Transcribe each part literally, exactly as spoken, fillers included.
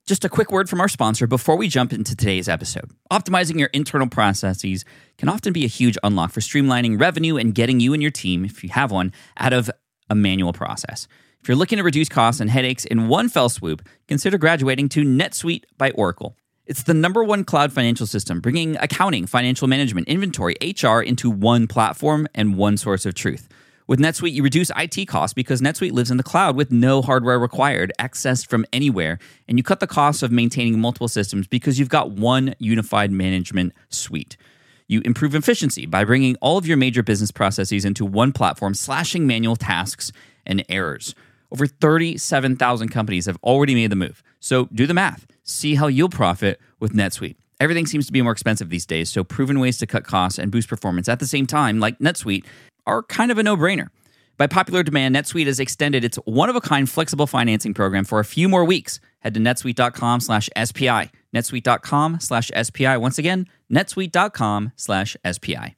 Just a quick word from our sponsor before we jump into today's episode. Optimizing your internal processes can often be a huge unlock for streamlining revenue and getting you and your team, if you have one, out of a manual process. If you're looking to reduce costs and headaches in one fell swoop, consider graduating to NetSuite by Oracle. It's the number one cloud financial system, bringing accounting, financial management, inventory, H R into one platform and one source of truth. With NetSuite, you reduce I T costs because NetSuite lives in the cloud with no hardware required, accessed from anywhere, and you cut the cost of maintaining multiple systems because you've got one unified management suite. You improve efficiency by bringing all of your major business processes into one platform, slashing manual tasks and errors. Over thirty-seven thousand companies have already made the move. So do the math. See how you'll profit with NetSuite. Everything seems to be more expensive these days, so proven ways to cut costs and boost performance at the same time, like NetSuite, are kind of a no-brainer. By popular demand, NetSuite has extended its one-of-a-kind flexible financing program for a few more weeks. Head to netsuite.com slash SPI. netsuite.com slash SPI. Once again, netsuite.com slash SPI.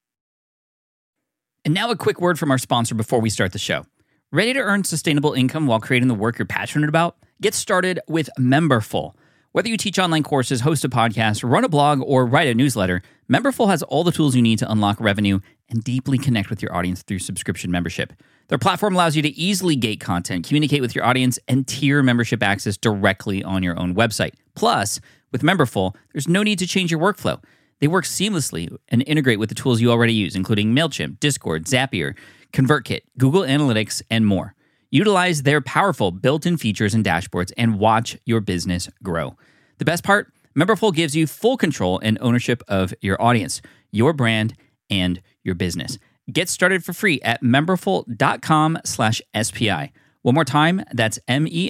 And now a quick word from our sponsor before we start the show. Ready to earn sustainable income while creating the work you're passionate about? Get started with Memberful. Whether you teach online courses, host a podcast, run a blog, or write a newsletter, Memberful has all the tools you need to unlock revenue and deeply connect with your audience through subscription membership. Their platform allows you to easily gate content, communicate with your audience, and tier membership access directly on your own website. Plus, with Memberful, there's no need to change your workflow. They work seamlessly and integrate with the tools you already use, including MailChimp, Discord, Zapier, ConvertKit, Google Analytics, and more. Utilize their powerful built-in features and dashboards and watch your business grow. The best part? Memberful gives you full control and ownership of your audience, your brand, and your business. Get started for free at memberful.com slash SPI. One more time, that's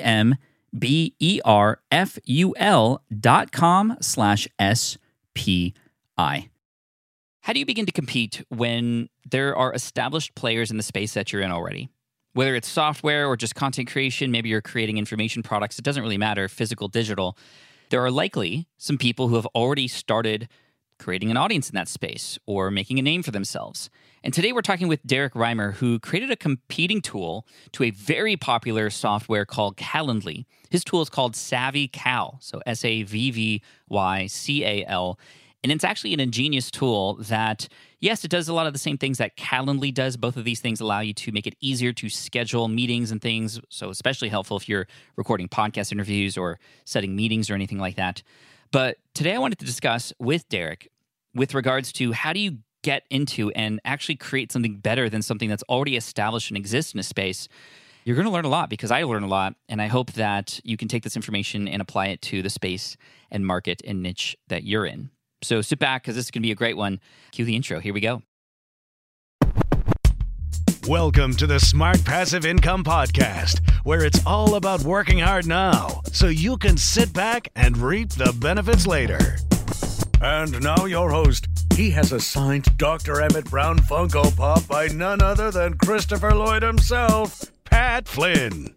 M-E-M-B-E-R-F-U-L dot com slash S-P-I. How do you begin to compete when there are established players in the space that you're in already? Whether it's software or just content creation, maybe you're creating information products, it doesn't really matter, physical, digital. There are likely some people who have already started creating an audience in that space or making a name for themselves. And today we're talking with Derek Reimer, who created a competing tool to a very popular software called Calendly. His tool is called SavvyCal, so S A V V Y C A L. And it's actually an ingenious tool that, yes, it does a lot of the same things that Calendly does. Both of these things allow you to make it easier to schedule meetings and things, so especially helpful if you're recording podcast interviews or setting meetings or anything like that. But today I wanted to discuss with Derek with regards to how do you get into and actually create something better than something that's already established and exists in a space. You're going to learn a lot because I learn a lot, and I hope that you can take this information and apply it to the space and market and niche that you're in. So sit back because this is going to be a great one. Cue the intro. Here we go. Welcome to the Smart Passive Income Podcast, where it's all about working hard now so you can sit back and reap the benefits later. And now your host. He has a signed Doctor Emmett Brown Funko Pop by none other than Christopher Lloyd himself, Pat Flynn.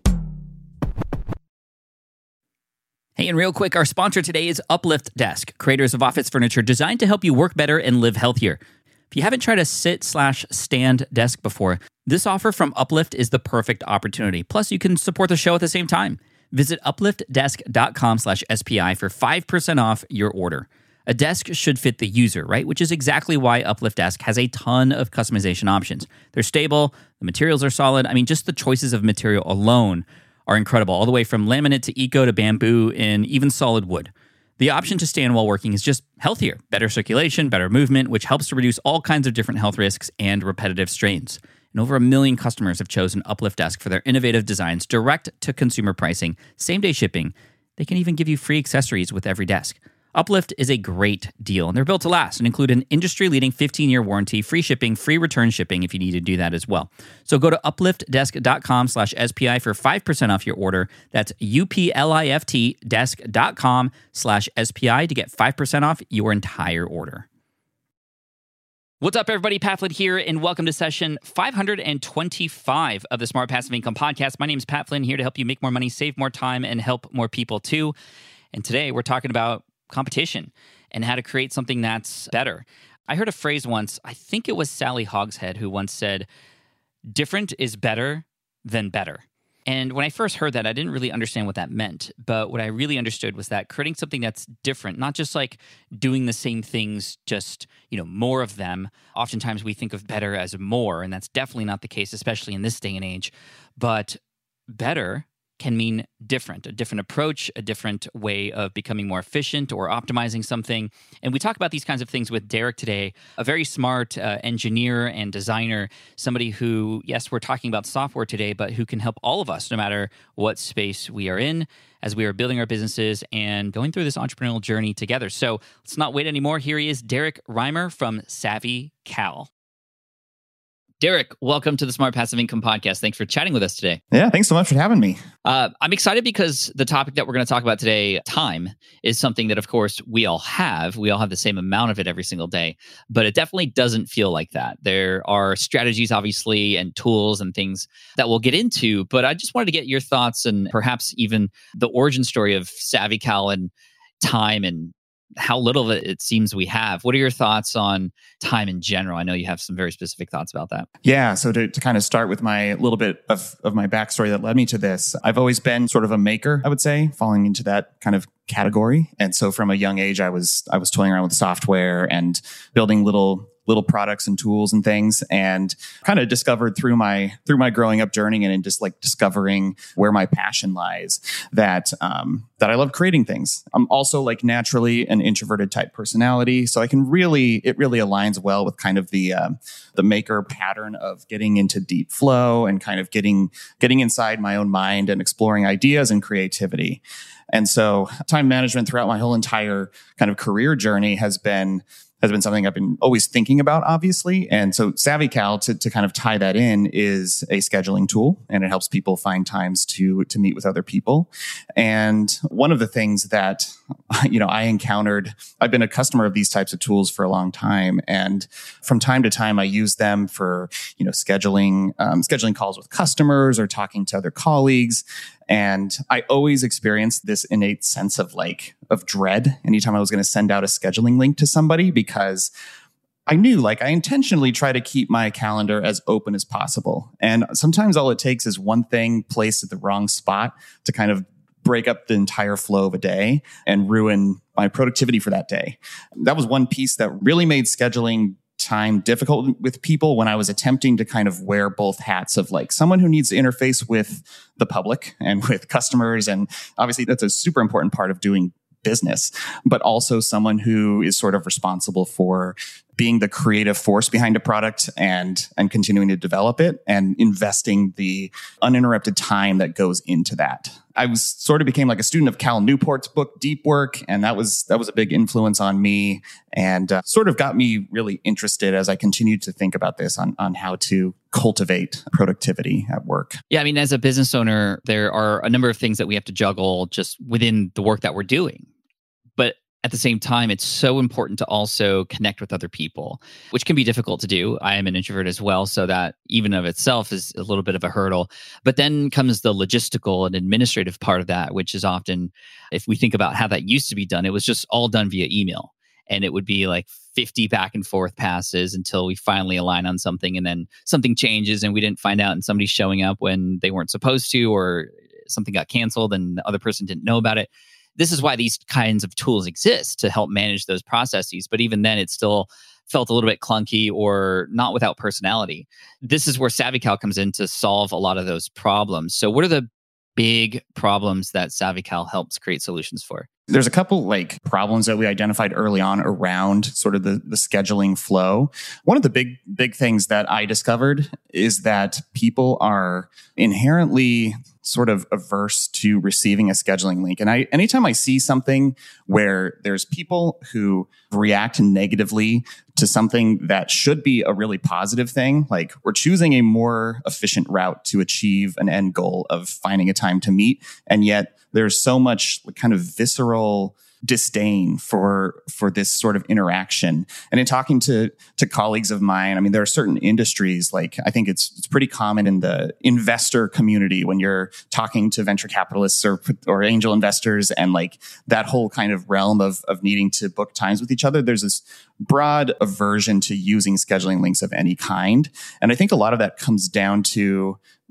Hey, and real quick, our sponsor today is Uplift Desk, creators of office furniture designed to help you work better and live healthier. If you haven't tried a sit slash stand desk before, this offer from Uplift is the perfect opportunity. Plus, you can support the show at the same time. Visit upliftdesk.com slash SPI for five percent off your order. A desk should fit the user, right? Which is exactly why Uplift Desk has a ton of customization options. They're stable, the materials are solid. I mean, just the choices of material alone are incredible, all the way from laminate to eco to bamboo and even solid wood. The option to stand while working is just healthier, better circulation, better movement, which helps to reduce all kinds of different health risks and repetitive strains. And over a million customers have chosen Uplift Desk for their innovative designs, direct to consumer pricing, same-day shipping. They can even give you free accessories with every desk. Uplift is a great deal, and they're built to last and include an industry-leading fifteen-year warranty, free shipping, free return shipping if you need to do that as well. So go to upliftdesk.com slash SPI for five percent off your order. That's U-P-L-I-F-T desk.com slash SPI to get five percent off your entire order. What's up, everybody? Pat Flynn here, and welcome to session five hundred twenty-five of the Smart Passive Income Podcast. My name is Pat Flynn, here to help you make more money, save more time, and help more people too. And today we're talking about competition and how to create something that's better. I heard a phrase once, I think it was Sally Hogshead, who once said, different is better than better. And when I first heard that, I didn't really understand what that meant. But what I really understood was that creating something that's different, not just like doing the same things, just, you know, more of them. Oftentimes we think of better as more, and that's definitely not the case, especially in this day and age. But better can mean different, a different approach, a different way of becoming more efficient or optimizing something. And we talk about these kinds of things with Derek today, a very smart uh, engineer and designer, somebody who, yes, we're talking about software today, but who can help all of us, no matter what space we are in, as we are building our businesses and going through this entrepreneurial journey together. So let's not wait anymore. Here he is, Derek Reimer from SavvyCal. Derek, welcome to the Smart Passive Income Podcast. Thanks for chatting with us today. Yeah, thanks so much for having me. Uh, I'm excited because the topic that we're going to talk about today, time, is something that, of course, we all have. We all have the same amount of it every single day, but it definitely doesn't feel like that. There are strategies, obviously, and tools and things that we'll get into, but I just wanted to get your thoughts and perhaps even the origin story of SavvyCal and time and how little of it it seems we have. What are your thoughts on time in general? I know you have some very specific thoughts about that. Yeah. So to, to kind of start with my little bit of, of my backstory that led me to this, I've always been sort of a maker, I would say, falling into that kind of category. And so from a young age, I was, I was toying around with software and building little little products and tools and things, and kind of discovered through my through my growing up journey and in just like discovering where my passion lies, that um, that I love creating things. I'm also like naturally an introverted type personality, so I can really it really aligns well with kind of the uh, the maker pattern of getting into deep flow and kind of getting getting inside my own mind and exploring ideas and creativity. And so time management throughout my whole entire kind of career journey has been has been something I've been always thinking about, obviously. And so SavvyCal, to, to kind of tie that in, is a scheduling tool, and it helps people find times to, to meet with other people. And one of the things that, you know, I encountered, I've been a customer of these types of tools for a long time. And from time to time, I use them for, you know, scheduling, um, scheduling calls with customers or talking to other colleagues. And I always experienced this innate sense of like, of dread anytime I was going to send out a scheduling link to somebody, because I knew, like, I intentionally try to keep my calendar as open as possible. And sometimes all it takes is one thing placed at the wrong spot to kind of break up the entire flow of a day and ruin my productivity for that day. That was one piece that really made scheduling time difficult with people when I was attempting to kind of wear both hats of like someone who needs to interface with the public and with customers. And obviously that's a super important part of doing business, but also someone who is sort of responsible for being the creative force behind a product and, and continuing to develop it and investing the uninterrupted time that goes into that. I was sort of became like a student of Cal Newport's book, Deep Work. And that was, that was a big influence on me and uh, sort of got me really interested as I continued to think about this on, on how to cultivate productivity at work. Yeah. I mean, as a business owner, there are a number of things that we have to juggle just within the work that we're doing. But at the same time, it's so important to also connect with other people, which can be difficult to do. I am an introvert as well, so that even of itself is a little bit of a hurdle. But then comes the logistical and administrative part of that, which is often, if we think about how that used to be done, it was just all done via email. And it would be like fifty back and forth passes until we finally align on something. And then something changes and we didn't find out, and somebody's showing up when they weren't supposed to, or something got canceled and the other person didn't know about it. This is why these kinds of tools exist, to help manage those processes. But even then, it still felt a little bit clunky or not without personality. This is where SavvyCal comes in to solve a lot of those problems. So what are the big problems that SavvyCal helps create solutions for? There's a couple like problems that we identified early on around sort of the, the scheduling flow. One of the big, big things that I discovered is that people are inherently sort of averse to receiving a scheduling link. And I, anytime I see something where there's people who react negatively to something that should be a really positive thing, like we're choosing a more efficient route to achieve an end goal of finding a time to meet, and yet there's so much kind of visceral disdain for for this sort of interaction. And in talking to to colleagues of mine, I mean, there are certain industries, like I think it's it's pretty common in the investor community when you're talking to venture capitalists or or angel investors, and like that whole kind of realm of of needing to book times with each other. There's this broad aversion to using scheduling links of any kind. And I think a lot of that comes down to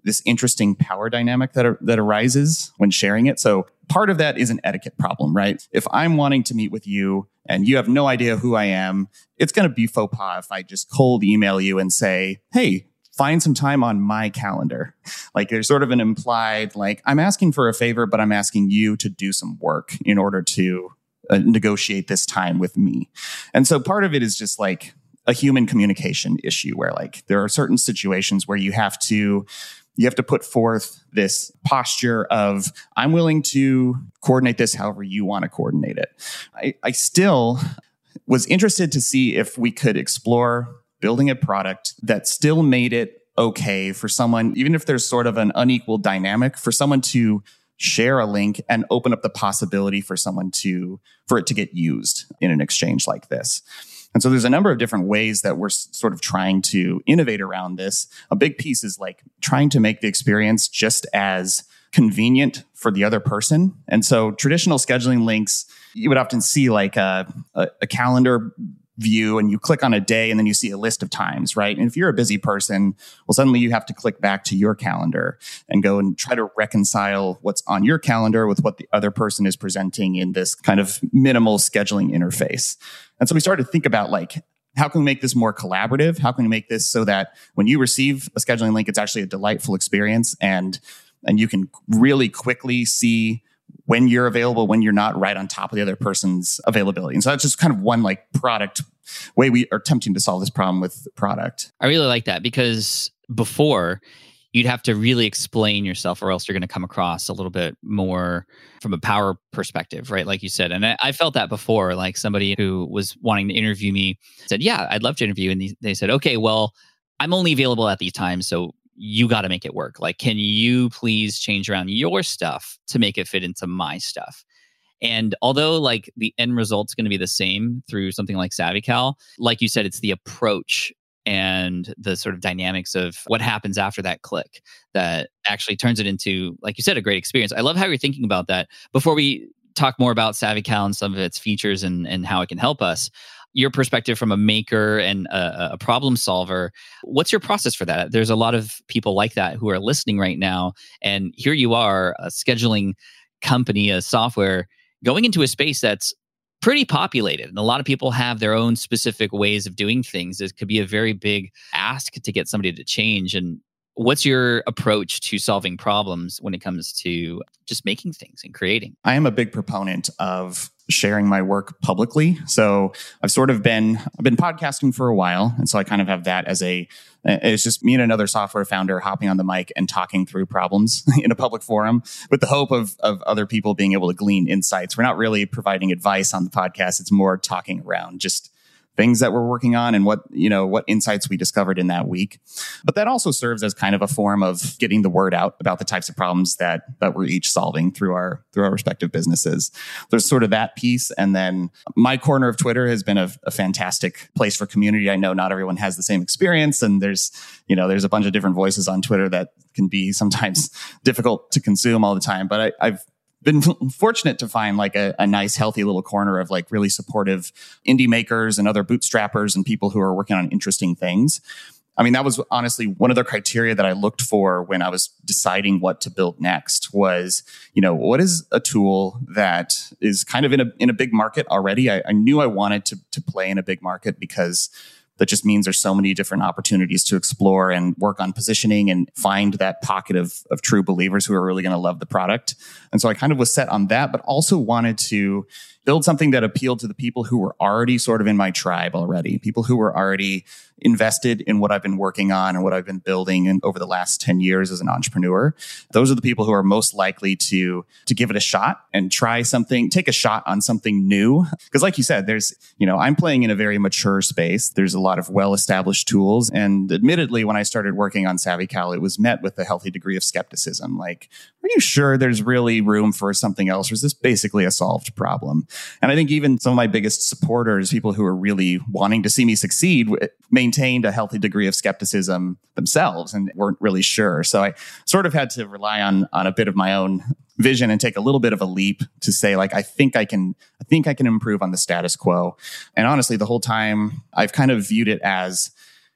this interesting power dynamic that, that arises when sharing it. So part of that is an etiquette problem, right? If I'm wanting to meet with you and you have no idea who I am, it's going to be faux pas if I just cold email you and say, hey, find some time on my calendar. Like there's sort of an implied, like I'm asking for a favor, but I'm asking you to do some work in order to uh, negotiate this time with me. And so part of it is just like a human communication issue where like there are certain situations where you have to you have to put forth this posture of I'm willing to coordinate this however you want to coordinate it. I, I still was interested to see if we could explore building a product that still made it okay for someone, even if there's sort of an unequal dynamic, for someone to share a link and open up the possibility for someone to for it to get used in an exchange like this. And so there's a number of different ways that we're sort of trying to innovate around this. A big piece is like trying to make the experience just as convenient for the other person. And so traditional scheduling links, you would often see like a, a, a calendar view and you click on a day and then you see a list of times, right? And if you're a busy person, well, suddenly you have to click back to your calendar and go and try to reconcile what's on your calendar with what the other person is presenting in this kind of minimal scheduling interface. And so we started to think about like, how can we make this more collaborative? How can we make this so that when you receive a scheduling link, it's actually a delightful experience and, and you can really quickly see when you're available, when you're not, right on top of the other person's availability. And so that's just kind of one like product way we are attempting to solve this problem with the product. I really like that because before you'd have to really explain yourself or else you're going to come across a little bit more from a power perspective, right? Like you said. And I, I felt that before, like somebody who was wanting to interview me said, yeah, I'd love to interview you. And they, they said, okay, well, I'm only available at these times. So you got to make it work. Like, can you please change around your stuff to make it fit into my stuff? And although like the end result's going to be the same through something like SavvyCal, like you said, it's the approach and the sort of dynamics of what happens after that click that actually turns it into, like you said, a great experience. I love how you're thinking about that. Before we talk more about SavvyCal and some of its features and, and how it can help us, your perspective from a maker and a, a problem solver, what's your process for that? There's a lot of people like that who are listening right now. And here you are, a scheduling company, a software, going into a space that's pretty populated. And a lot of people have their own specific ways of doing things. It could be a very big ask to get somebody to change. And what's your approach to solving problems when it comes to just making things and creating? I am a big proponent of sharing my work publicly. So I've sort of been, I've been podcasting for a while. And so I kind of have that as a, it's just me and another software founder hopping on the mic and talking through problems in a public forum with the hope of, of other people being able to glean insights. We're not really providing advice on the podcast. It's more talking around just things that we're working on and what, you know, what insights we discovered in that week. But that also serves as kind of a form of getting the word out about the types of problems that that we're each solving through our through our respective businesses. There's sort of that piece. And then my corner of Twitter has been a, a fantastic place for community. I know not everyone has the same experience, and there's, you know, there's a bunch of different voices on Twitter that can be sometimes difficult to consume all the time. But I, I've been fortunate to find like a, a nice, healthy little corner of like really supportive indie makers and other bootstrappers and people who are working on interesting things. I mean, that was honestly one of the criteria that I looked for when I was deciding what to build next was, you know, what is a tool that is kind of in a in a big market already? I, I knew I wanted to to play in a big market because that just means there's so many different opportunities to explore and work on positioning and find that pocket of, of true believers who are really going to love the product. And so I kind of was set on that, but also wanted to build something that appealed to the people who were already sort of in my tribe already, people who were already invested in what I've been working on and what I've been building in, over the last ten years as an entrepreneur. Those are the people who are most likely to, to give it a shot and try something, take a shot on something new. Because like you said, there's, you know, I'm playing in a very mature space. There's a lot of well-established tools. And admittedly, when I started working on SavvyCal, it was met with a healthy degree of skepticism. Like, are you sure there's really room for something else? Or is this basically a solved problem? And I think even some of my biggest supporters, people who are really wanting to see me succeed, maintained a healthy degree of skepticism themselves and weren't really sure. So I sort of had to rely on, on a bit of my own vision and take a little bit of a leap to say, like, I think I can, I think I can improve on the status quo. And honestly, the whole time I've kind of viewed it as,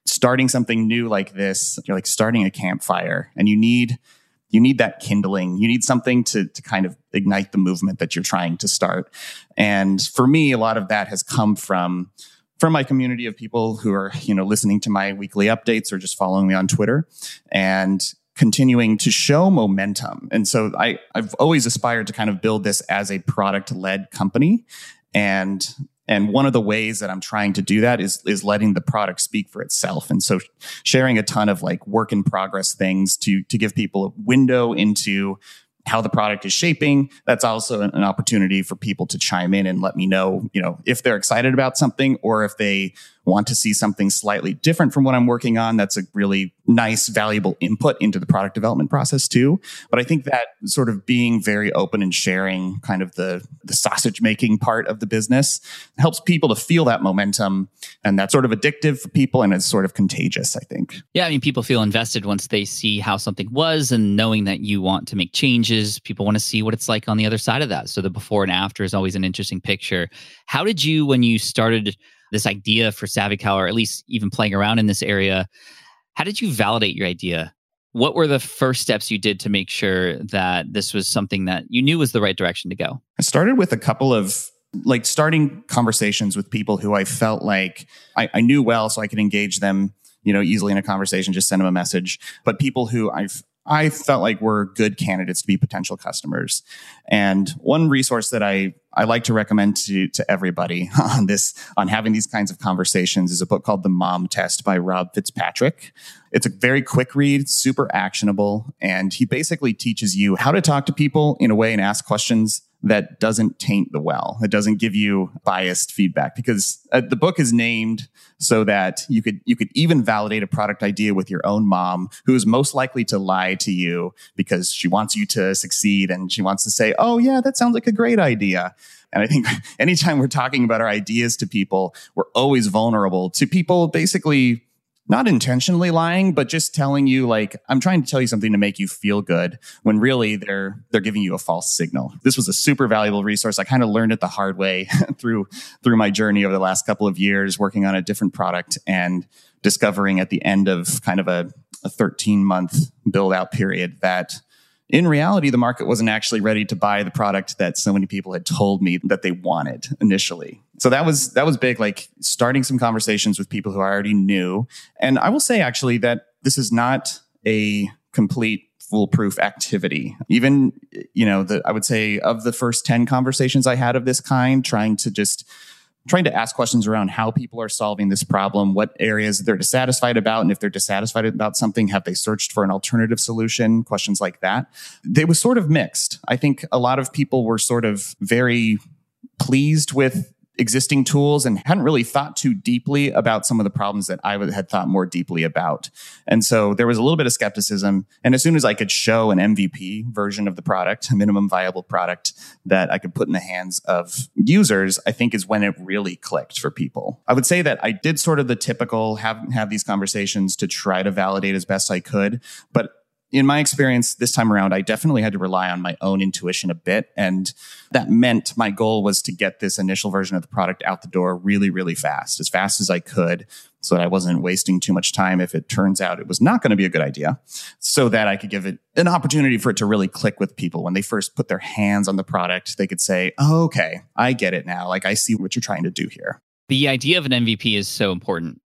starting something new like this, you're like starting a campfire, and you need you need that kindling. You need something to to kind of ignite the movement that you're trying to start. And for me, a lot of that has come from from my community of people who are, you know, listening to my weekly updates or just following me on Twitter and continuing to show momentum. And so I, I've always aspired to kind of build this as a product-led company. And And one of the ways that I'm trying to do that is, is letting the product speak for itself. And so sharing a ton of like work in progress things to, to give people a window into how the product is shaping. That's also an, an opportunity for people to chime in and let me know, you know, if they're excited about something or if they want to see something slightly different from what I'm working on. That's a really nice, valuable input into the product development process too. But I think that sort of being very open and sharing kind of the, the sausage making part of the business helps people to feel that momentum. And that's sort of addictive for people and it's sort of contagious, I think. Yeah, I mean, people feel invested once they see how something was and knowing that you want to make changes. People want to see what it's like on the other side of that. So the before and after is always an interesting picture. How did you, when you started this idea for SavvyCal, or at least even playing around in this area, how did you validate your idea? What were the first steps you did to make sure that this was something that you knew was the right direction to go? I started with a couple of like starting conversations with people who I felt like I, I knew well, so I could engage them, you know, easily in a conversation, just send them a message. But people who I've I felt like were good candidates to be potential customers. And one resource that I, I like to recommend to, to everybody on this, on having these kinds of conversations is a book called The Mom Test by Rob Fitzpatrick. It's a very quick read, super actionable. And he basically teaches you how to talk to people in a way and ask questions that doesn't taint the well. It doesn't give you biased feedback because uh, the book is named so that you could you could even validate a product idea with your own mom, who is most likely to lie to you because she wants you to succeed and she wants to say, "Oh yeah, that sounds like a great idea." And I think anytime we're talking about our ideas to people, we're always vulnerable to people basically not intentionally lying, but just telling you like, I'm trying to tell you something to make you feel good when really they're, they're giving you a false signal. This was a super valuable resource. I kind of learned it the hard way through, through my journey over the last couple of years, working on a different product and discovering at the end of kind of a, a thirteen month build out period that in reality, the market wasn't actually ready to buy the product that so many people had told me that they wanted initially. So that was that was big, like starting some conversations with people who I already knew. And I will say actually that this is not a complete foolproof activity. Even, you know, the, I would say of the first ten conversations I had of this kind, trying to just trying to ask questions around how people are solving this problem, what areas they're dissatisfied about, and if they're dissatisfied about something, have they searched for an alternative solution? Questions like that. They was sort of mixed. I think a lot of people were sort of very pleased with existing tools and hadn't really thought too deeply about some of the problems that I had thought more deeply about. And so there was a little bit of skepticism. And as soon as I could show an M V P version of the product, a minimum viable product that I could put in the hands of users, I think is when it really clicked for people. I would say that I did sort of the typical have, have these conversations to try to validate as best I could. But in my experience this time around, I definitely had to rely on my own intuition a bit. And that meant my goal was to get this initial version of the product out the door really, really fast, as fast as I could, so that I wasn't wasting too much time if it turns out it was not going to be a good idea, so that I could give it an opportunity for it to really click with people. When they first put their hands on the product, they could say, "Oh, okay, I get it now. Like, I see what you're trying to do here." The idea of an M V P is so important.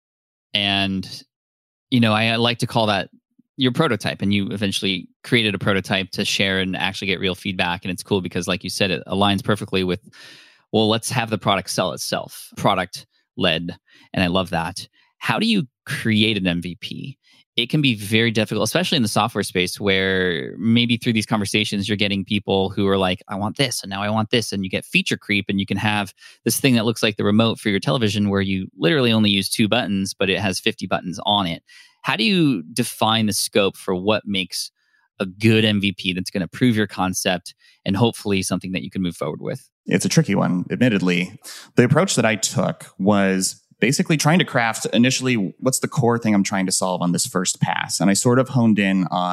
And, you know, I, I like to call that your prototype, and you eventually created a prototype to share and actually get real feedback. And it's cool because, like you said, it aligns perfectly with, well, let's have the product sell itself, product led. And I love that. How do you create an M V P? It can be very difficult, especially in the software space, where maybe through these conversations, you're getting people who are like, I want this, and now I want this. And you get feature creep, and you can have this thing that looks like the remote for your television where you literally only use two buttons, but it has fifty buttons on it. How do you define the scope for what makes a good M V P that's going to prove your concept and hopefully something that you can move forward with? It's a tricky one, admittedly. The approach that I took was basically trying to craft initially what's the core thing I'm trying to solve on this first pass. And I sort of honed in on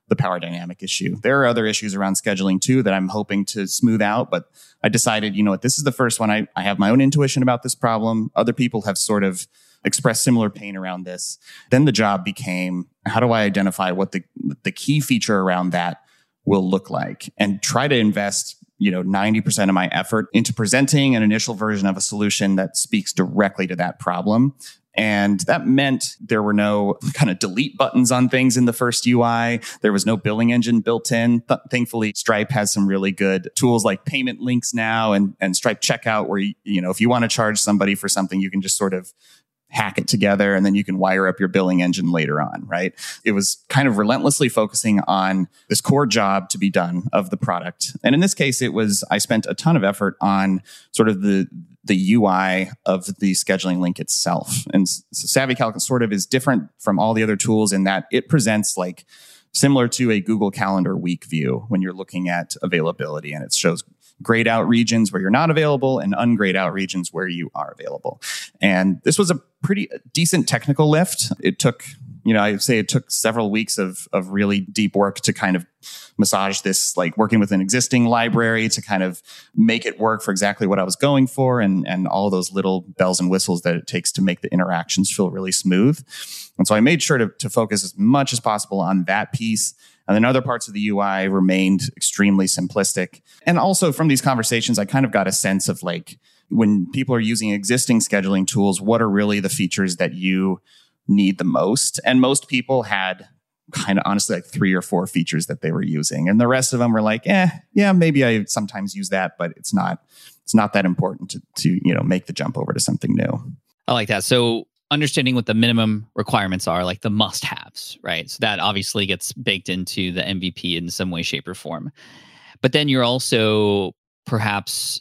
the power dynamic issue. There are other issues around scheduling too that I'm hoping to smooth out, but I decided, you know what, this is the first one. I, I have my own intuition about this problem. Other people have sort of expressed similar pain around this. Then the job became, how do I identify what the the key feature around that will look like, and try to invest, you know, ninety percent of my effort into presenting an initial version of a solution that speaks directly to that problem. And that meant there were no kind of delete buttons on things in the first U I. There was no billing engine built in. Th- thankfully, Stripe has some really good tools like payment links now, and, and Stripe Checkout, where, you, you know, if you want to charge somebody for something, you can just sort of hack it together and then you can wire up your billing engine later on, right? It was kind of relentlessly focusing on this core job to be done of the product. And in this case, it was, I spent a ton of effort on sort of the the U I of the scheduling link itself. And so SavvyCal sort of is different from all the other tools in that it presents like similar to a Google Calendar week view when you're looking at availability, and it shows grayed out regions where you're not available and ungrayed out regions where you are available. And this was a pretty decent technical lift. It took, you know, I'd say it took several weeks of of really deep work to kind of massage this, like working with an existing library to kind of make it work for exactly what I was going for, and and all those little bells and whistles that it takes to make the interactions feel really smooth. And so I made sure to, to focus as much as possible on that piece. And then other parts of the U I remained extremely simplistic. And also from these conversations, I kind of got a sense of like, when people are using existing scheduling tools, what are really the features that you need the most? And most people had kind of honestly like three or four features that they were using. And the rest of them were like, eh, yeah, maybe I sometimes use that, but it's not, it's not that important to, to, you know, make the jump over to something new. I like that. So understanding what the minimum requirements are, like the must-haves, right? So that obviously gets baked into the M V P in some way, shape, or form. But then you're also perhaps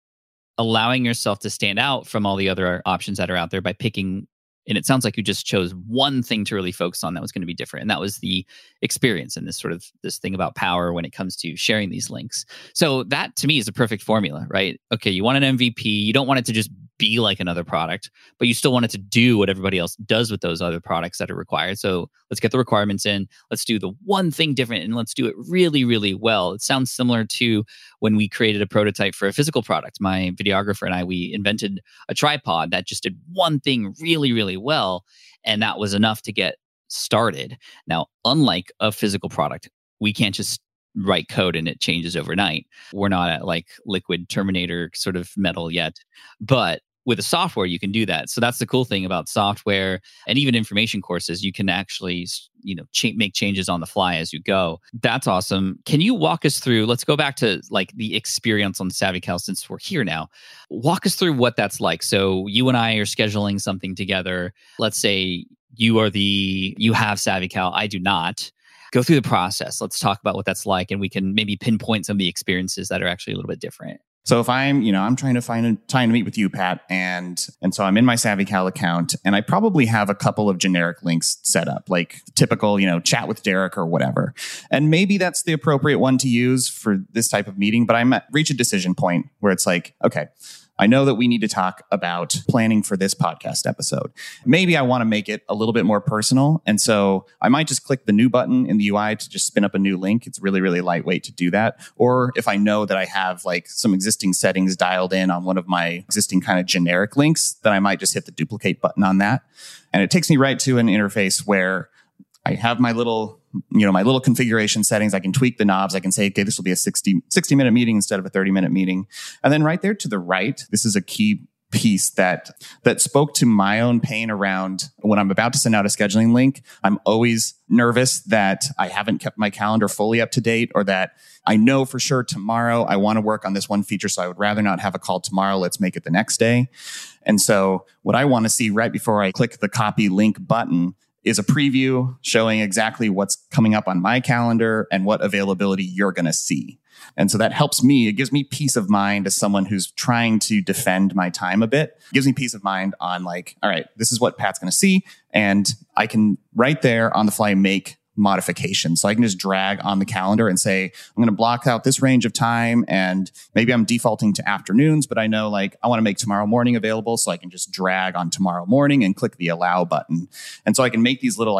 allowing yourself to stand out from all the other options that are out there by picking, and it sounds like you just chose one thing to really focus on that was going to be different. And that was the experience and this sort of this thing about power when it comes to sharing these links. So that to me is a perfect formula, right? Okay, you want an M V P. You don't want it to just be like another product, but you still want it to do what everybody else does with those other products that are required. So let's get the requirements in. Let's do the one thing different, and let's do it really, really well. It sounds similar to when we created a prototype for a physical product. My videographer and I, we invented a tripod that just did one thing really, really well, and that was enough to get started. Now, unlike a physical product, we can't just write code and it changes overnight. We're not at like Liquid Terminator sort of metal yet, but with a software, you can do that. So that's the cool thing about software and even information courses. You can actually, you know, ch- make changes on the fly as you go. That's awesome. Can you walk us through, let's go back to like the experience on SavvyCal since we're here now. Walk us through what that's like. So you and I are scheduling something together. Let's say you are the, you have SavvyCal, I do not. Go through the process. Let's talk about what that's like, and we can maybe pinpoint some of the experiences that are actually a little bit different. So if I'm, you know, I'm trying to find a time to meet with you, Pat, and and so I'm in my SavvyCal account, and I probably have a couple of generic links set up, like typical, you know, chat with Derek or whatever. And maybe that's the appropriate one to use for this type of meeting, but I'm at reach a decision point where it's like, okay, I know that we need to talk about planning for this podcast episode. Maybe I want to make it a little bit more personal. And so I might just click the new button in the U I to just spin up a new link. It's really, really lightweight to do that. Or if I know that I have like some existing settings dialed in on one of my existing kind of generic links, then I might just hit the duplicate button on that. And it takes me right to an interface where I have my little, you know, my little configuration settings. I can tweak the knobs. I can say, okay, this will be a sixty, sixty minute meeting instead of a thirty minute meeting. And then right there to the right, this is a key piece that, that spoke to my own pain around when I'm about to send out a scheduling link. I'm always nervous that I haven't kept my calendar fully up to date, or that I know for sure tomorrow I want to work on this one feature. So I would rather not have a call tomorrow. Let's make it the next day. And so what I want to see right before I click the copy link button is a preview showing exactly what's coming up on my calendar and what availability you're going to see. And so that helps me. It gives me peace of mind as someone who's trying to defend my time a bit. It gives me peace of mind on like, all right, this is what Pat's going to see. And I can right there on the fly make modifications. So I can just drag on the calendar and say, I'm going to block out this range of time, and maybe I'm defaulting to afternoons, but I know like I want to make tomorrow morning available. So I can just drag on tomorrow morning and click the allow button. And so I can make these little like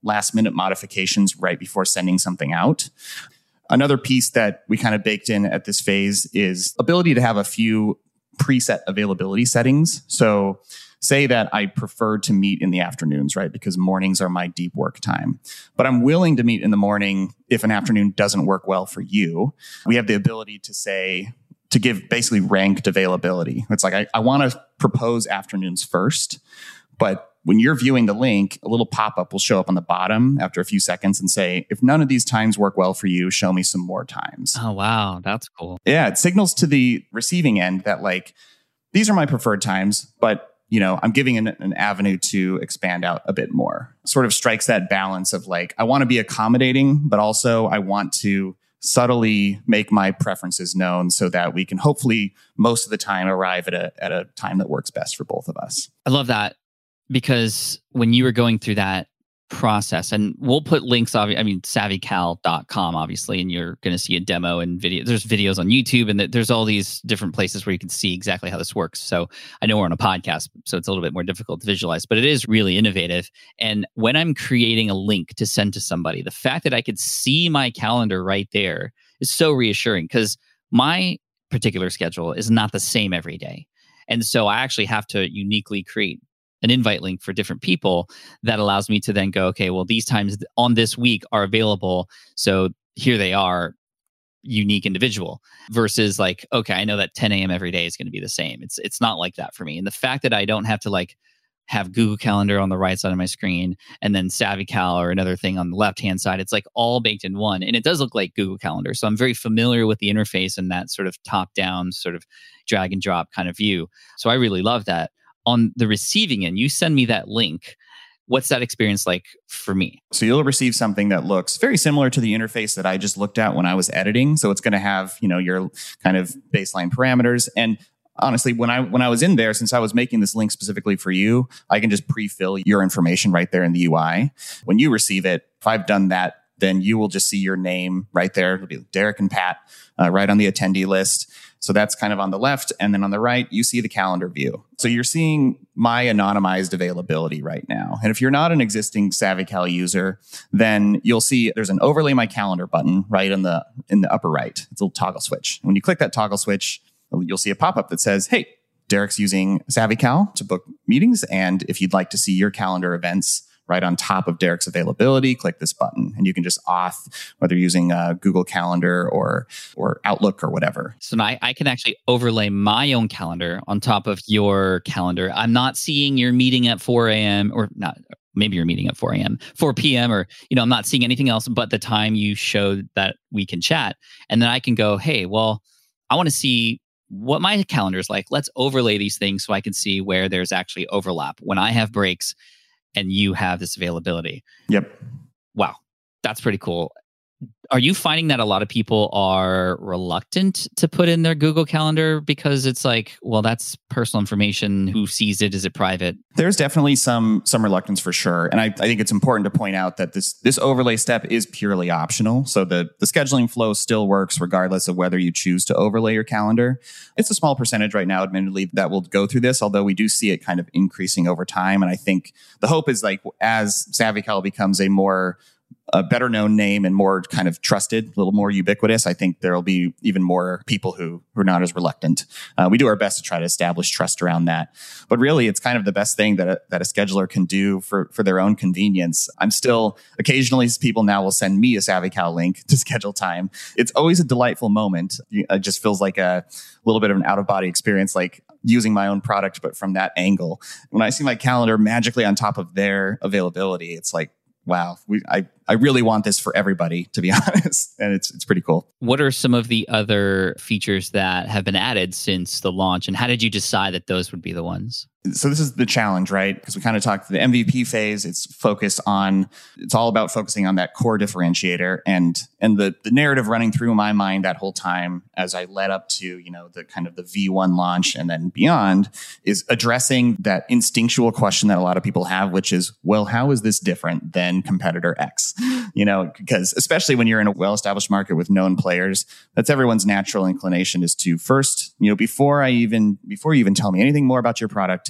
last minute modifications right before sending something out. Another piece that we kind of baked in at this phase is ability to have a few preset availability settings. So say that I prefer to meet in the afternoons, right? Because mornings are my deep work time. But I'm willing to meet in the morning if an afternoon doesn't work well for you. We have the ability to say, to give basically ranked availability. It's like, I, I want to propose afternoons first, but when you're viewing the link, a little pop-up will show up on the bottom after a few seconds and say, if none of these times work well for you, show me some more times. Oh, wow. That's cool. Yeah. It signals to the receiving end that like, these are my preferred times, but you know, I'm giving an, an avenue to expand out a bit more. Sort of strikes that balance of like, I want to be accommodating, but also I want to subtly make my preferences known so that we can hopefully most of the time arrive at a at a time that works best for both of us. I love that. Because when you were going through that process, and we'll put links, obvi- I mean, savvy cal dot com, obviously, and you're going to see a demo and video. There's videos on YouTube, and there's all these different places where you can see exactly how this works. So I know we're on a podcast, so it's a little bit more difficult to visualize, but it is really innovative. And when I'm creating a link to send to somebody, the fact that I could see my calendar right there is so reassuring, because my particular schedule is not the same every day. And so I actually have to uniquely create an invite link for different people that allows me to then go, okay, well, these times on this week are available. So here they are, unique individual, versus like, okay, I know that ten a.m. every day is going to be the same. It's it's not like that for me. And the fact that I don't have to like have Google Calendar on the right side of my screen and then SavvyCal or another thing on the left-hand side, it's like all baked in one. And it does look like Google Calendar. So I'm very familiar with the interface and that sort of top-down sort of drag and drop kind of view. So I really love that. On the receiving end, you send me that link. What's that experience like for me? So you'll receive something that looks very similar to the interface that I just looked at when I was editing. So it's going to have, you know, your kind of baseline parameters. And honestly, when I when I was in there, since I was making this link specifically for you, I can just pre-fill your information right there in the U I. When you receive it, if I've done that, then you will just see your name right there. It'll be Derek and Pat uh, right on the attendee list. So that's kind of on the left. And then on the right, you see the calendar view. So you're seeing my anonymized availability right now. And if you're not an existing SavvyCal user, then you'll see there's an overlay my calendar button right in the in the upper right. It's a little toggle switch. When you click that toggle switch, you'll see a pop-up that says, hey, Derek's using SavvyCal to book meetings. And if you'd like to see your calendar events right on top of Derek's availability, click this button, and you can just auth, whether you're using uh, Google Calendar or or Outlook or whatever. So now I, I can actually overlay my own calendar on top of your calendar. I'm not seeing your meeting at four a.m. or not. Maybe you're meeting at four a.m., four p.m. or, you know, I'm not seeing anything else but the time you showed that we can chat. And then I can go, hey, well, I want to see what my calendar is like. Let's overlay these things so I can see where there's actually overlap when I have breaks and you have this availability. Yep. Wow. That's pretty cool. Are you finding that a lot of people are reluctant to put in their Google Calendar because it's like, well, that's personal information. Who sees it? Is it private? There's definitely some some reluctance for sure. And I, I think it's important to point out that this this overlay step is purely optional. So the, the scheduling flow still works regardless of whether you choose to overlay your calendar. It's a small percentage right now, admittedly, that will go through this, although we do see it kind of increasing over time. And I think the hope is like as SavvyCal becomes a more a better known name and more kind of trusted, a little more ubiquitous, I think there will be even more people who, who are not as reluctant. Uh, we do our best to try to establish trust around that. But really, it's kind of the best thing that a, that a scheduler can do for, for their own convenience. I'm still, occasionally people now will send me a SavvyCal link to schedule time. It's always a delightful moment. It just feels like a little bit of an out-of-body experience, like using my own product, but from that angle. When I see my calendar magically on top of their availability, it's like, wow, we, I, I really want this for everybody, to be honest. And it's it's pretty cool. What are some of the other features that have been added since the launch? And how did you decide that those would be the ones? So this is the challenge, right? Because we kind of talked the M V P phase. It's focused on, it's all about focusing on that core differentiator. And and the, the narrative running through my mind that whole time as I led up to, you know, the kind of the V one launch and then beyond is addressing that instinctual question that a lot of people have, which is, well, how is this different than competitor X? You know, because especially when you're in a well-established market with known players, that's everyone's natural inclination is to first, you know, before I even, before you even tell me anything more about your product,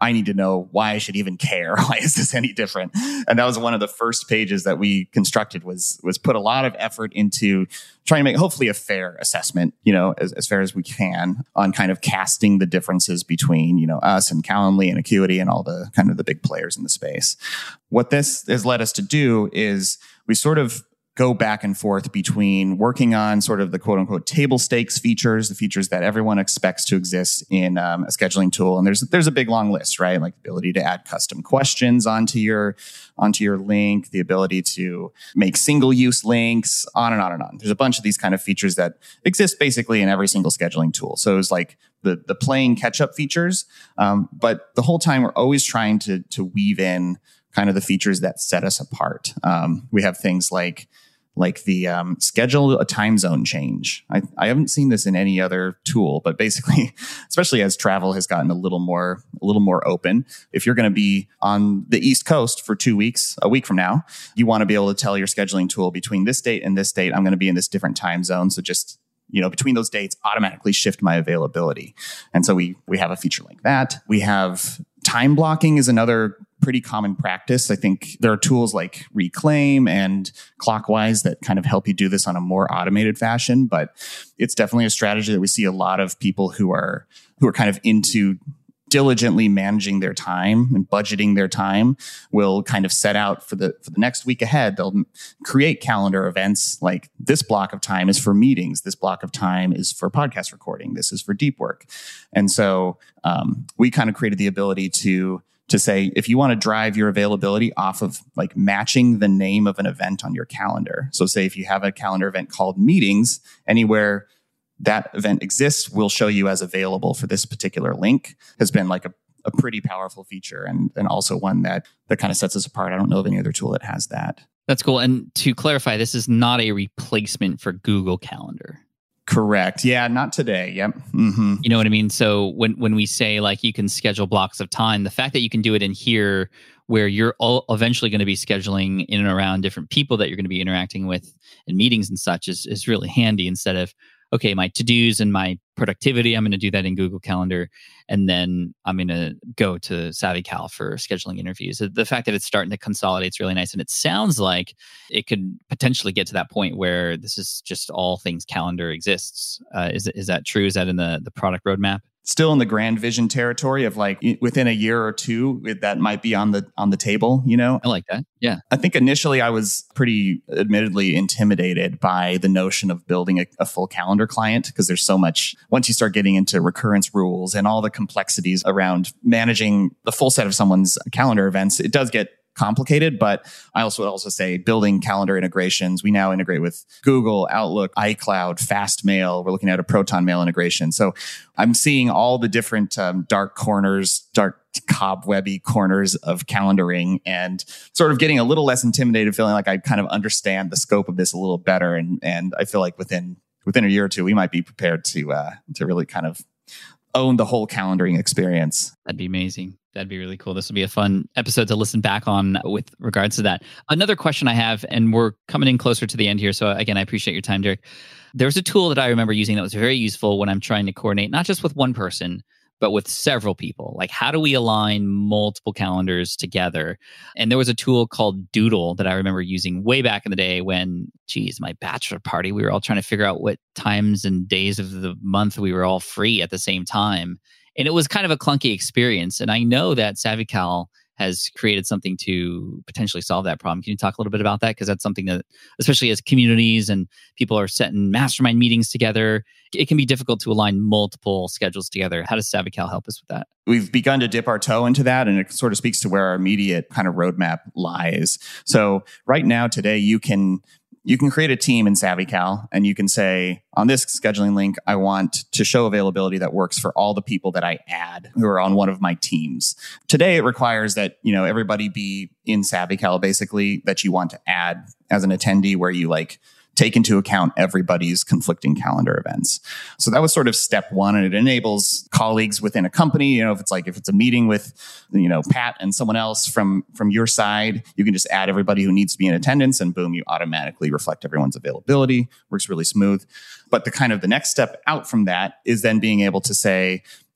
I need to know why I should even care. Why is this any different? And that was one of the first pages that we constructed was, was put a lot of effort into trying to make hopefully a fair assessment, you know, as, as fair as we can on kind of casting the differences between, you know, us and Calendly and Acuity and all the kind of the big players in the space. What this has led us to do is we sort of go back and forth between working on sort of the quote unquote table stakes features, the features that everyone expects to exist in um, a scheduling tool. And there's, there's a big long list, right? Like the ability to add custom questions onto your, onto your link, the ability to make single use links, on and on and on. There's a bunch of these kind of features that exist basically in every single scheduling tool. So it's like the, the playing catch up features. Um, but the whole time we're always trying to, to weave in kind of the features that set us apart. Um, we have things like, like the um, schedule a time zone change. I, I haven't seen this in any other tool, but basically, especially as travel has gotten a little more, a little more open, if you're going to be on the East Coast for two weeks, a week from now, you want to be able to tell your scheduling tool between this date and this date, I'm going to be in this different time zone. So just, you know, between those dates, automatically shift my availability. And so we, we have a feature like that. We have time blocking is another pretty common practice. I think there are tools like Reclaim and Clockwise that kind of help you do this on a more automated fashion, but it's definitely a strategy that we see a lot of people who are, who are kind of into diligently managing their time and budgeting their time will kind of set out for the for the next week ahead. They'll create calendar events like this block of time is for meetings. This block of time is for podcast recording. This is for deep work. And so um, we kind of created the ability to to say, if you want to drive your availability off of like matching the name of an event on your calendar. So say if you have a calendar event called meetings, anywhere that event exists will show you as available for this particular link has been like a, a pretty powerful feature and, and also one that, that kind of sets us apart. I don't know of any other tool that has that. That's cool. And to clarify, this is not a replacement for Google Calendar. Correct. Yeah, not today. Yep. Mm-hmm. You know what I mean? So when, when we say like you can schedule blocks of time, the fact that you can do it in here where you're all eventually going to be scheduling in and around different people that you're going to be interacting with in meetings and such is, is really handy instead of, okay, my to-dos and my productivity, I'm going to do that in Google Calendar. And then I'm going to go to SavvyCal for scheduling interviews. The fact that it's starting to consolidate is really nice. And it sounds like it could potentially get to that point where this is just all things calendar exists. Uh, is, is that true? Is that in the, the product roadmap? Still in the grand vision territory of like within a year or two that might be on the on the table, you know? I like that. Yeah. I think initially I was pretty admittedly intimidated by the notion of building a, a full calendar client because there's so much, once you start getting into recurrence rules and all the complexities around managing the full set of someone's calendar events, it does get complicated, but I also would also say building calendar integrations. We now integrate with Google, Outlook, iCloud, Fastmail. We're looking at a Protonmail integration. So I'm seeing all the different um, dark corners, dark cobwebby corners of calendaring and sort of getting a little less intimidated, feeling like I kind of understand the scope of this a little better. And and I feel like within within a year or two, we might be prepared to uh, to really kind of own the whole calendaring experience. That'd be amazing. That'd be really cool. This will be a fun episode to listen back on with regards to that. Another question I have, and we're coming in closer to the end here. So again, I appreciate your time, Derek. There's a tool that I remember using that was very useful when I'm trying to coordinate, not just with one person, but with several people. Like, how do we align multiple calendars together? And there was a tool called Doodle that I remember using way back in the day when, geez, my bachelor party, we were all trying to figure out what times and days of the month we were all free at the same time. And it was kind of a clunky experience. And I know that SavvyCal has created something to potentially solve that problem. Can you talk a little bit about that? Because that's something that, especially as communities and people are setting mastermind meetings together, it can be difficult to align multiple schedules together. How does SavvyCal help us with that? We've begun to dip our toe into that, and it sort of speaks to where our immediate kind of roadmap lies. So right now, today, you can You can create a team in SavvyCal and you can say, on this scheduling link, I want to show availability that works for all the people that I add who are on one of my teams. Today, it requires that, you know, everybody be in SavvyCal, basically, that you want to add as an attendee, where you like take into account everybody's conflicting calendar events. So that was sort of step one. And it enables colleagues within a company, you know, if it's like, if it's a meeting with, you know, Pat and someone else from, from your side, you can just add everybody who needs to be in attendance and boom, you automatically reflect everyone's availability. Works really smooth. But the kind of the next step out from that is then being able to say,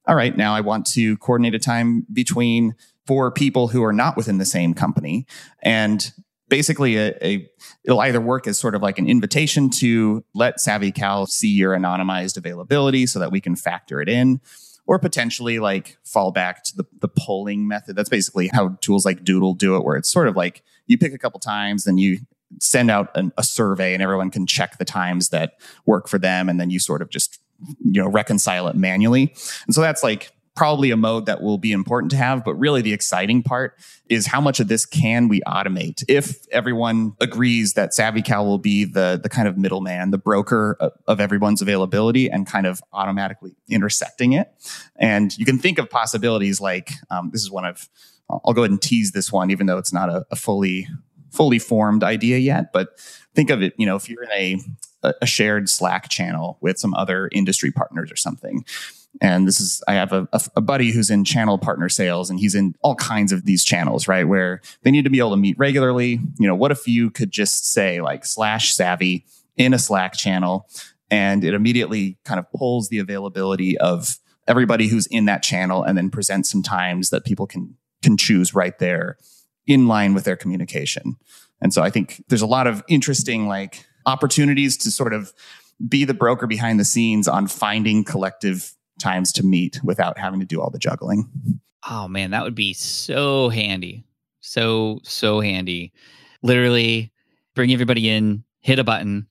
all right, now I want to coordinate a time between four people who are not within the same company. And basically, a, a, it'll either work as sort of like an invitation to let SavvyCal see your anonymized availability so that we can factor it in, or potentially like fall back to the, the polling method. That's basically how tools like Doodle do it, where it's sort of like you pick a couple times, then you send out an, a survey and everyone can check the times that work for them. And then you sort of just, you know, reconcile it manually. And so that's like probably a mode that will be important to have. But really the exciting part is how much of this can we automate if everyone agrees that SavvyCal will be the, the kind of middleman, the broker of, of everyone's availability and kind of automatically intersecting it. And you can think of possibilities like, um, this is one of, I'll go ahead and tease this one, even though it's not a, a fully fully formed idea yet, but think of it, you know, if you're in a, a shared Slack channel with some other industry partners or something. And this is, I have a, a, a buddy who's in channel partner sales and he's in all kinds of these channels, right? Where they need to be able to meet regularly. You know, what if you could just say like slash savvy in a Slack channel and it immediately kind of pulls the availability of everybody who's in that channel and then presents some times that people can, can choose right there in line with their communication. And so I think there's a lot of interesting like opportunities to sort of be the broker behind the scenes on finding collective times to meet without having to do all the juggling. Oh man, that would be so handy. So, so handy. Literally bring everybody in, hit a button.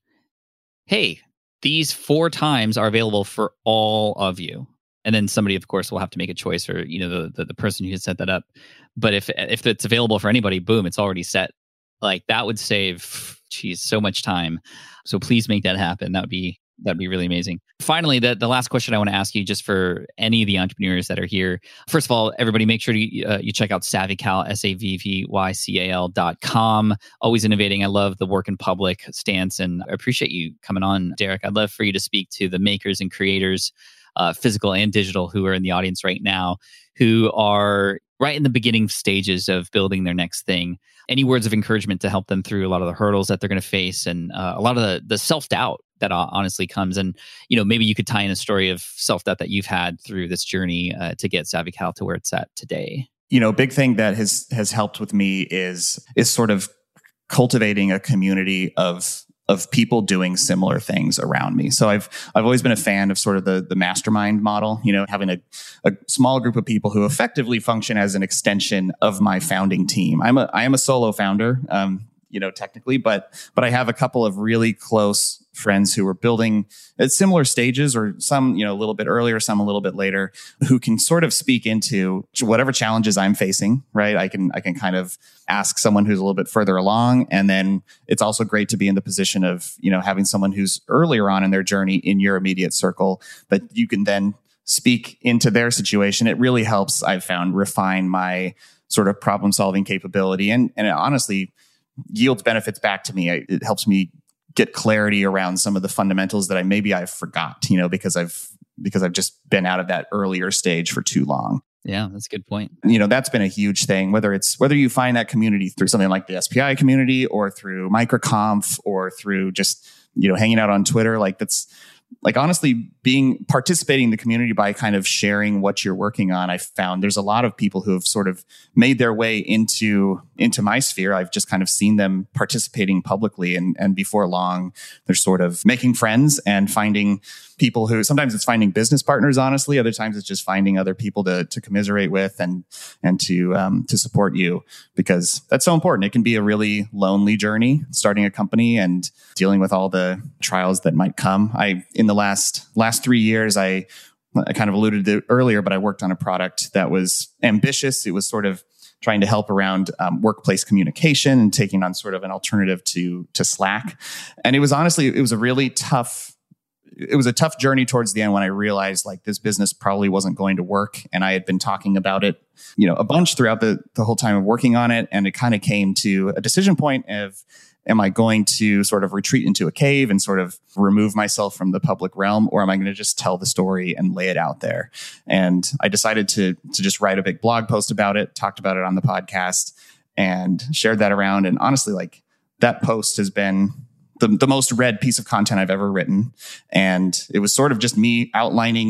Hey, these four times are available for all of you. And then somebody, of course, will have to make a choice, or you know, the the, the person who set that up. But if if it's available for anybody, boom, it's already set. Like that would save, geez, so much time. So please make that happen. That would be that'd be really amazing. Finally, the, the last question I want to ask you, just for any of the entrepreneurs that are here. First of all, everybody, make sure you uh, you check out SavvyCal, S A V V Y C A L dot com. Always innovating. I love the work in public stance, and I appreciate you coming on, Derek. I'd love for you to speak to the makers and creators, Uh, physical and digital, who are in the audience right now, who are right in the beginning stages of building their next thing. Any words of encouragement to help them through a lot of the hurdles that they're going to face and uh, a lot of the, the self-doubt that uh, honestly comes. And, you know, maybe you could tie in a story of self-doubt that you've had through this journey uh, to get SavvyCal to where it's at today. You know, a big thing that has has helped with me is is sort of cultivating a community of of people doing similar things around me. So I've I've always been a fan of sort of the the mastermind model, you know, having a, a small group of people who effectively function as an extension of my founding team. I'm a I am a solo founder, um, you know, technically, but but I have a couple of really close friends who are building at similar stages, or some, you know, a little bit earlier, some a little bit later, who can sort of speak into whatever challenges I'm facing, right? I can, I can kind of ask someone who's a little bit further along. And then it's also great to be in the position of, you know, having someone who's earlier on in their journey in your immediate circle that you can then speak into their situation. It really helps, I've found, refine my sort of problem solving capability. And, and it honestly yields benefits back to me. It helps me get clarity around some of the fundamentals that I maybe I forgot, you know, because I've because I've just been out of that earlier stage for too long. Yeah, that's a good point. You know, that's been a huge thing, whether it's whether you find that community through something like the S P I community or through MicroConf or through just, you know, hanging out on Twitter. Like that's like honestly being participating in the community by kind of sharing what you're working on. I found there's a lot of people who have sort of made their way into into my sphere. I've just kind of seen them participating publicly, and and before long they're sort of making friends and finding people who, sometimes it's finding business partners, honestly. Other times it's just finding other people to to commiserate with and and to um, to support you, because that's so important. It can be a really lonely journey starting a company and dealing with all the trials that might come. I in the last last three years, I I kind of alluded to it earlier, but I worked on a product that was ambitious. It was sort of trying to help around um, workplace communication and taking on sort of an alternative to to Slack. And it was honestly, it was a really tough it was a tough journey towards the end when I realized like this business probably wasn't going to work. And I had been talking about it, you know, a bunch throughout the, the whole time of working on it. And it kind of came to a decision point of, am I going to sort of retreat into a cave and sort of remove myself from the public realm, or am I going to just tell the story and lay it out there? And I decided to, to just write a big blog post about it, talked about it on the podcast, and shared that around. And honestly, like that post has been The, the most read piece of content I've ever written. And it was sort of just me outlining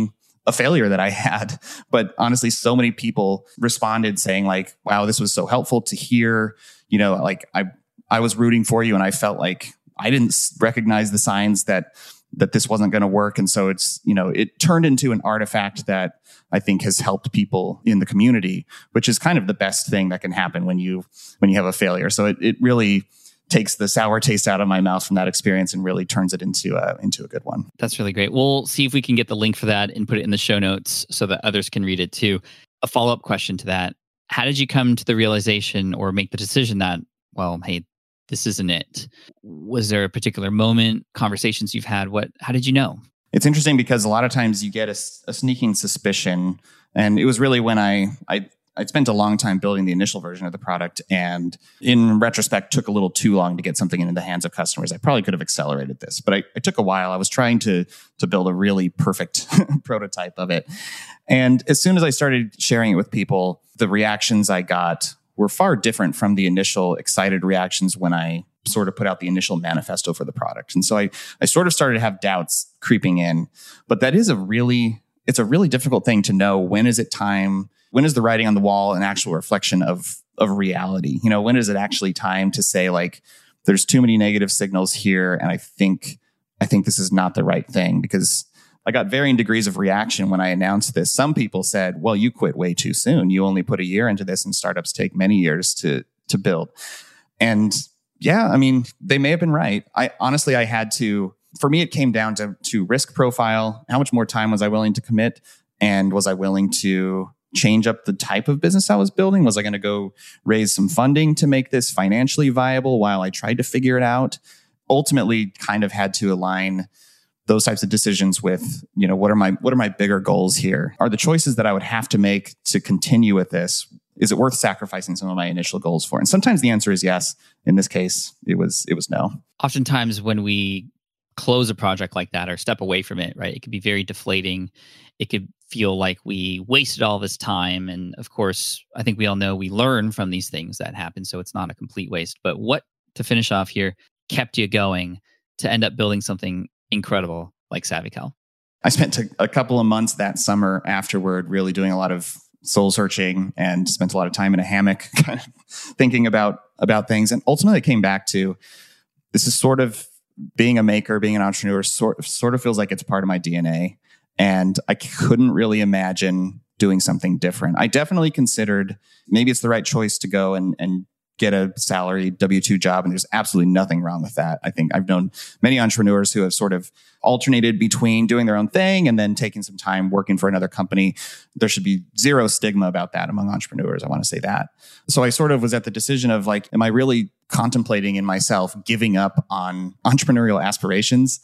a failure that I had. But honestly, so many people responded saying like, wow, this was so helpful to hear. You know, like I, I was rooting for you and I felt like I didn't recognize the signs that, that this wasn't going to work. And so it's, you know, it turned into an artifact that I think has helped people in the community, which is kind of the best thing that can happen when you, when you have a failure. So it, it really takes the sour taste out of my mouth from that experience and really turns it into a, into a good one. That's really great. We'll see if we can get the link for that and put it in the show notes so that others can read it too. A follow-up question to that. How did you come to the realization or make the decision that, well, hey, this isn't it? Was there a particular moment, conversations you've had? What, how did you know? It's interesting because a lot of times you get a, a sneaking suspicion. And it was really when I, I, I spent a long time building the initial version of the product. And in retrospect, took a little too long to get something into the hands of customers. I probably could have accelerated this, but I, it took a while. I was trying to, to build a really perfect prototype of it. And as soon as I started sharing it with people, the reactions I got were far different from the initial excited reactions when I sort of put out the initial manifesto for the product. And so I, I sort of started to have doubts creeping in, but that is a really, it's a really difficult thing to know. When is it time? When is the writing on the wall an actual reflection of, of reality? You know, when is it actually time to say like, there's too many negative signals here. And I think, I think this is not the right thing, because I got varying degrees of reaction when I announced this. Some people said, well, you quit way too soon. You only put a year into this, and startups take many years to, to build. And yeah, I mean, they may have been right. I honestly, I had to, for me, it came down to, to risk profile. How much more time was I willing to commit? And was I willing to change up the type of business I was building? Was I going to go raise some funding to make this financially viable while I tried to figure it out? Ultimately, kind of had to align those types of decisions with, you know, what are my, what are my bigger goals here? Are the choices that I would have to make to continue with this, is it worth sacrificing some of my initial goals for? And sometimes the answer is yes. In this case, it was, it was no. Oftentimes when we close a project like that or step away from it, right, it can be very deflating. It could feel like we wasted all this time. And of course, I think we all know we learn from these things that happen. So it's not a complete waste. But what, to finish off here, kept you going to end up building something incredible like SavvyCal? I spent a, a couple of months that summer afterward really doing a lot of soul searching and spent a lot of time in a hammock kind of thinking about, about things. And ultimately it came back to, this is sort of being a maker, being an entrepreneur, sort, sort of feels like it's part of my D N A. And I couldn't really imagine doing something different. I definitely considered maybe it's the right choice to go and, and get a salary W two job. And there's absolutely nothing wrong with that. I think I've known many entrepreneurs who have sort of alternated between doing their own thing and then taking some time working for another company. There should be zero stigma about that among entrepreneurs. I want to say that. So I sort of was at the decision of like, am I really contemplating in myself giving up on entrepreneurial aspirations?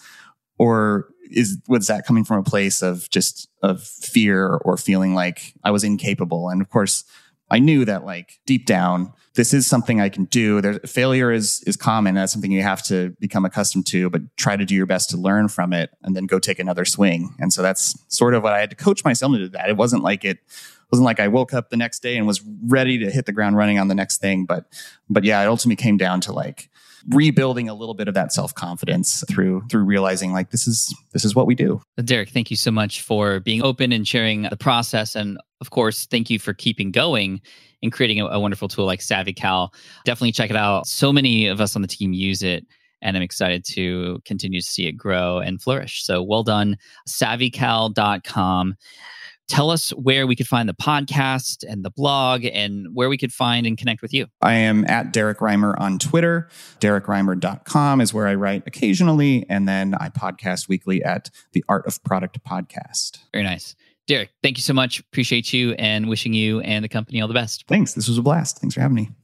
Or is, was that coming from a place of just of fear or feeling like I was incapable? And of course, I knew that like deep down, this is something I can do. There, failure is is common. That's something you have to become accustomed to, but try to do your best to learn from it and then go take another swing. And so that's sort of what I had to coach myself into that. It wasn't like it wasn't like I woke up the next day and was ready to hit the ground running on the next thing. But but yeah, it ultimately came down to like rebuilding a little bit of that self-confidence through through realizing like this is this is what we do. Derek, thank you so much for being open and sharing the process. And of course, thank you for keeping going and creating a, a wonderful tool like SavvyCal. Definitely check it out. So many of us on the team use it, and I'm excited to continue to see it grow and flourish. So well done, savvy cal dot com. Tell us where we could find the podcast and the blog and where we could find and connect with you. I am at Derek Reimer on Twitter. derek reimer dot com is where I write occasionally. And then I podcast weekly at the Art of Product Podcast. Very nice. Derek, thank you so much. Appreciate you and wishing you and the company all the best. Thanks. This was a blast. Thanks for having me.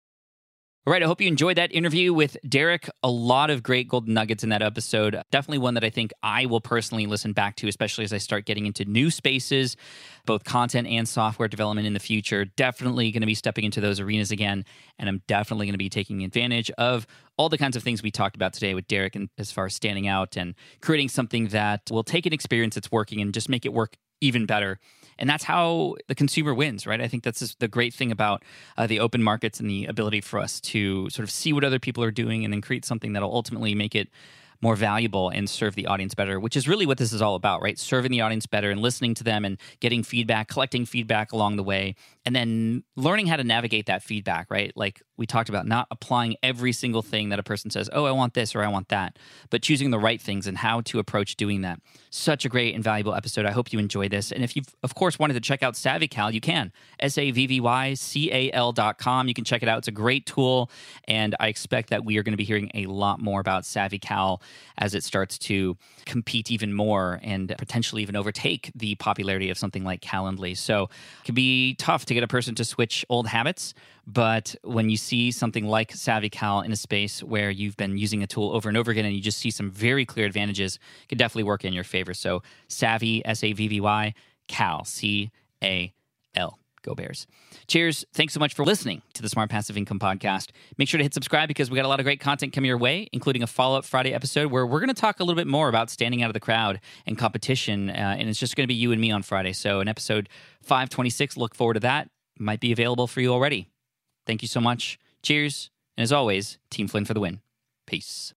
All right, I hope you enjoyed that interview with Derek. A lot of great golden nuggets in that episode. Definitely one that I think I will personally listen back to, especially as I start getting into new spaces, both content and software development in the future. Definitely going to be stepping into those arenas again, and I'm definitely going to be taking advantage of all the kinds of things we talked about today with Derek, and as far as standing out and creating something that will take an experience that's working and just make it work even better. And that's how the consumer wins, right? I think that's just the great thing about uh, the open markets and the ability for us to sort of see what other people are doing and then create something that'll ultimately make it more valuable and serve the audience better, which is really what this is all about, right? Serving the audience better and listening to them and getting feedback, collecting feedback along the way, and then learning how to navigate that feedback, right? Like we talked about, not applying every single thing that a person says, oh, I want this or I want that, but choosing the right things and how to approach doing that. Such a great and valuable episode. I hope you enjoy this. And if you've, of course, wanted to check out SavvyCal, you can. S A V V Y C A L dot com. You can check it out. It's a great tool, and I expect that we are going to be hearing a lot more about SavvyCal as it starts to compete even more and potentially even overtake the popularity of something like Calendly. So it can be tough to get a person to switch old habits, but when you see something like SavvyCal in a space where you've been using a tool over and over again and you just see some very clear advantages, it can definitely work in your favor. So Savvy, S A V V Y, Cal, C A L. Go Bears. Cheers. Thanks so much for listening to the Smart Passive Income Podcast. Make sure to hit subscribe because we got a lot of great content coming your way, including a follow-up Friday episode where we're going to talk a little bit more about standing out of the crowd and competition. Uh, and it's just going to be you and me on Friday. So in episode five twenty-six, look forward to that. Might be available for you already. Thank you so much. Cheers. And as always, Team Flynn for the win. Peace.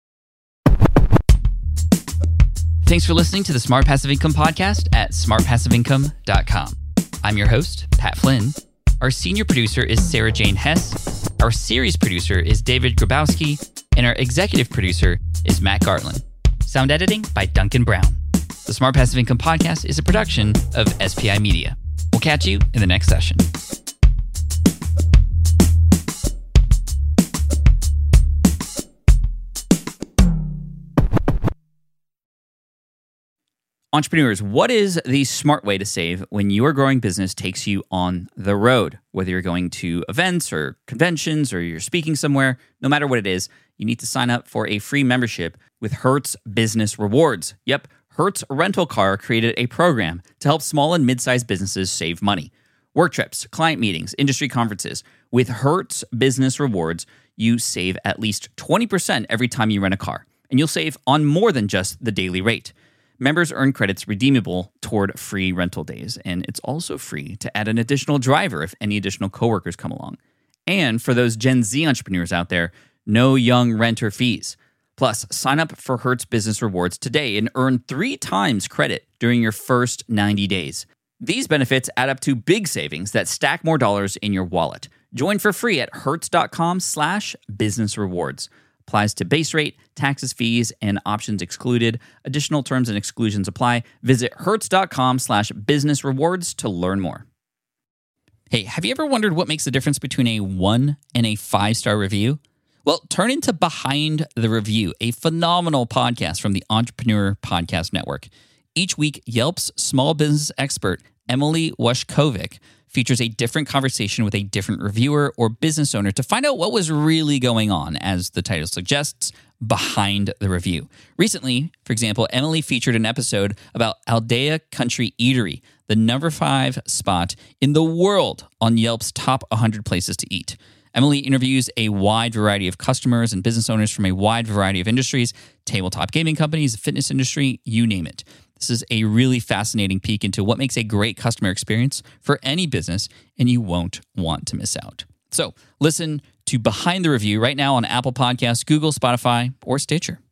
Thanks for listening to the Smart Passive Income Podcast at smart passive income dot com. I'm your host, Pat Flynn. Our senior producer is Sarah Jane Hess. Our series producer is David Grabowski. And our executive producer is Matt Gartland. Sound editing by Duncan Brown. The Smart Passive Income Podcast is a production of S P I Media. We'll catch you in the next session. Entrepreneurs, what is the smart way to save when your growing business takes you on the road? Whether you're going to events or conventions or you're speaking somewhere, no matter what it is, you need to sign up for a free membership with Hertz Business Rewards. Yep, Hertz Rental Car created a program to help small and mid-sized businesses save money. Work trips, client meetings, industry conferences. With Hertz Business Rewards, you save at least twenty percent every time you rent a car, and you'll save on more than just the daily rate. Members earn credits redeemable toward free rental days, and it's also free to add an additional driver if any additional coworkers come along. And for those Gen Z entrepreneurs out there, no young renter fees. Plus, sign up for Hertz Business Rewards today and earn three times credit during your first ninety days. These benefits add up to big savings that stack more dollars in your wallet. Join for free at hertz.com slash business rewards. Applies to base rate, taxes, fees, and options excluded. Additional terms and exclusions apply. Visit hertz.com slash business rewards to learn more. Hey, have you ever wondered what makes the difference between a one and a five-star review? Well, turn into Behind the Review, a phenomenal podcast from the Entrepreneur Podcast Network. Each week, Yelp's small business expert, Emily Washkovic, features a different conversation with a different reviewer or business owner to find out what was really going on, as the title suggests, behind the review. Recently, for example, Emily featured an episode about Aldea Country Eatery, the number five spot in the world on Yelp's top one hundred places to eat. Emily interviews a wide variety of customers and business owners from a wide variety of industries, tabletop gaming companies, fitness industry, you name it. This is a really fascinating peek into what makes a great customer experience for any business, and you won't want to miss out. So listen to Behind the Review right now on Apple Podcasts, Google, Spotify, or Stitcher.